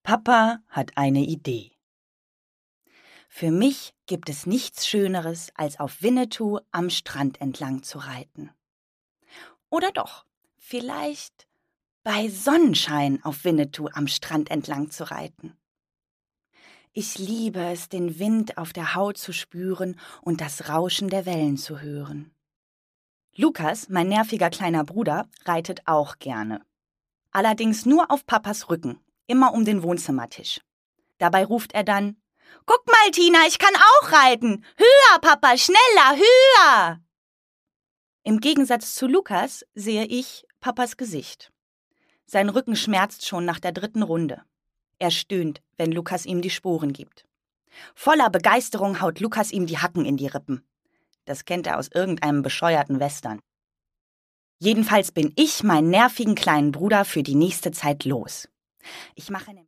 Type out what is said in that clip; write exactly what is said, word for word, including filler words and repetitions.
Papa hat eine Idee. Für mich gibt es nichts Schöneres, als auf Winnetou am Strand entlang zu reiten. Oder doch, vielleicht bei Sonnenschein auf Winnetou am Strand entlang zu reiten. Ich liebe es, den Wind auf der Haut zu spüren und das Rauschen der Wellen zu hören. Lukas, mein nerviger kleiner Bruder, reitet auch gerne. Allerdings nur auf Papas Rücken, immer um den Wohnzimmertisch. Dabei ruft er dann: »Guck mal, Tina, ich kann auch reiten! Höher, Papa, schneller, höher!« Im Gegensatz zu Lukas sehe ich Papas Gesicht. Sein Rücken schmerzt schon nach der dritten Runde. Er stöhnt, wenn Lukas ihm die Sporen gibt. Voller Begeisterung haut Lukas ihm die Hacken in die Rippen. Das kennt er aus irgendeinem bescheuerten Western. Jedenfalls bin ich meinen nervigen kleinen Bruder für die nächste Zeit los. Ich mache